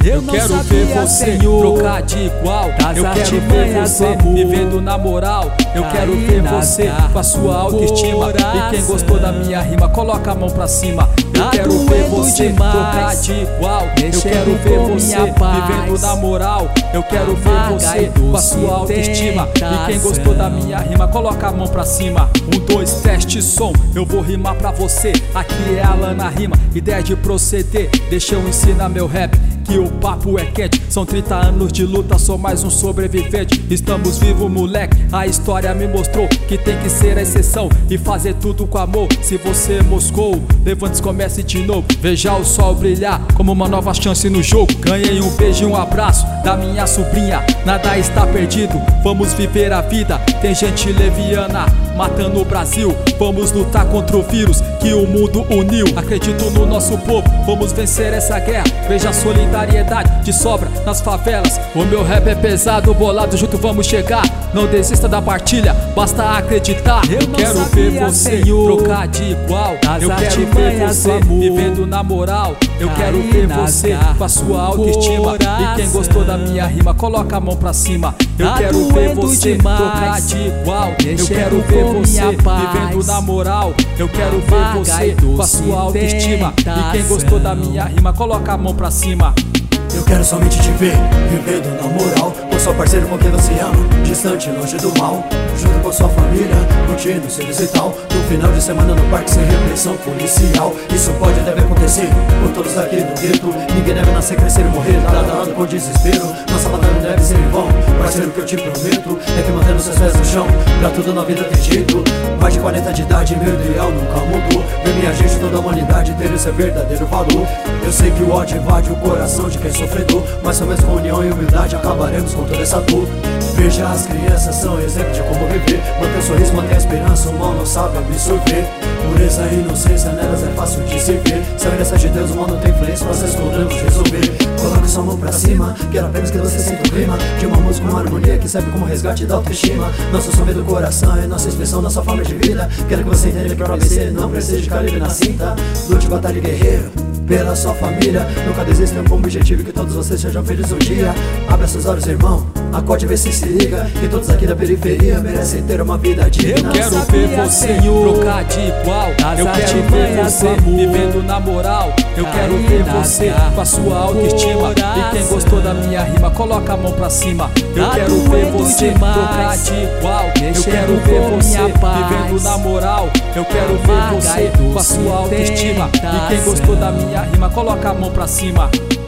Eu quero ver você trocar de igual. Eu quero ver você vivendo na moral. Eu quero ver você com a sua autoestima. E quem gostou da minha rima, coloca a mão pra cima. Eu quero ver você trocar de igual. Eu quero ver você vivendo na moral. Eu quero ver você com a sua autoestima. E quem gostou da minha rima, coloca a mão pra cima. 1, 2, teste som, eu vou rimar pra você. Aqui é Alan na rima, ideia de proceder. Deixa eu ensinar meu rap, que o papo é quente. São 30 anos de luta, sou mais um sobrevivente. Estamos vivos, moleque, a história me mostrou que tem que ser a exceção e fazer tudo com amor. Se você moscou, levante-se, comece de novo. Veja o sol brilhar como uma nova chance no jogo. Ganhei um beijo e um abraço da minha sobrinha. Nada está perdido, vamos viver a vida. Tem gente leviana matando o Brasil. Vamos lutar contra o vírus que o mundo uniu. Acredito no nosso povo, vamos vencer essa guerra. Veja a solidariedade de sobra nas favelas. O meu rap é pesado, bolado, junto vamos chegar. Não desista da partilha, basta acreditar. Eu quero ver você trocar de igual. Eu quero ver você vivendo na moral. Eu quero ver você com a sua autoestima. E quem gostou da minha rima, coloca a mão pra cima. Eu quero ver você trocar de igual. Eu quero ver você vivendo na moral. Eu quero ver você com a sua autoestima. E quem gostou da minha rima, coloca a mão pra cima. Eu quero somente te ver, vivendo na moral. Com seu parceiro com quem você ama, distante, longe do mal. Junto com sua família, curtindo serviço e tal. No final de semana no parque sem repressão policial. Isso pode deve acontecer com todos aqui no gueto. Ninguém deve nascer, crescer e morrer lado a lado com desespero. Nossa batalha não deve ser em vão. Parceiro, que eu te prometo é que mantendo seus pés no chão. Pra tudo na vida tem jeito. Mais de 40 de idade, meu ideal nunca mudou. Ver minha gente, toda a humanidade ter esse verdadeiro valor. Eu sei que o ódio invade o coração de quem sofredor, mas somente com união e humildade acabaremos com toda essa dor. Veja, as crianças são exemplo de como viver. Manter o sorriso, manter a esperança, o mal não sabe absorver. Pureza e inocência nelas é fácil de se ver. Se a graça de Deus, o mal não tem influência, nós podemos resolver. Coloque sua mão pra cima, quero apenas que você sinta o clima de uma música, uma harmonia que serve como resgate da autoestima. Nosso som do coração é nossa expressão, nossa forma de vida. Quero que você entenda que pra vencer não precisa de calibre na cinta. Lute, batalha e guerreiro pela sua família. Nunca desistam como objetivo que todos vocês sejam felizes um dia. Abra seus olhos, irmão, acorde e vê se liga. Que todos aqui da periferia merecem ter uma vida digna. Eu quero ver você trocar de igual. Eu quero ver você vivendo na moral. Eu quero ver você com a sua autoestima. E quem gostou da minha rima, coloca a mão pra cima. Eu quero ver você trocar de igual. Eu quero ver você vivendo na moral. Eu quero ver você com a sua autoestima. E quem gostou da minha rima, coloca a mão pra cima.